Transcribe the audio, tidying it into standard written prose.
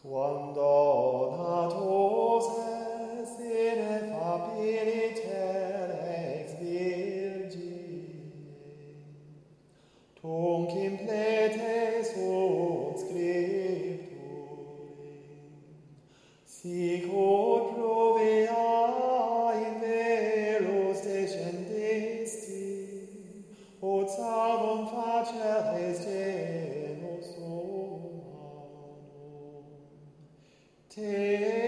Quando natus es sine fabiliter ex Virgine, tunc implete sunt scripturi, sic ut provea in veros descendisti, ut salvum faceres genus humanum. Te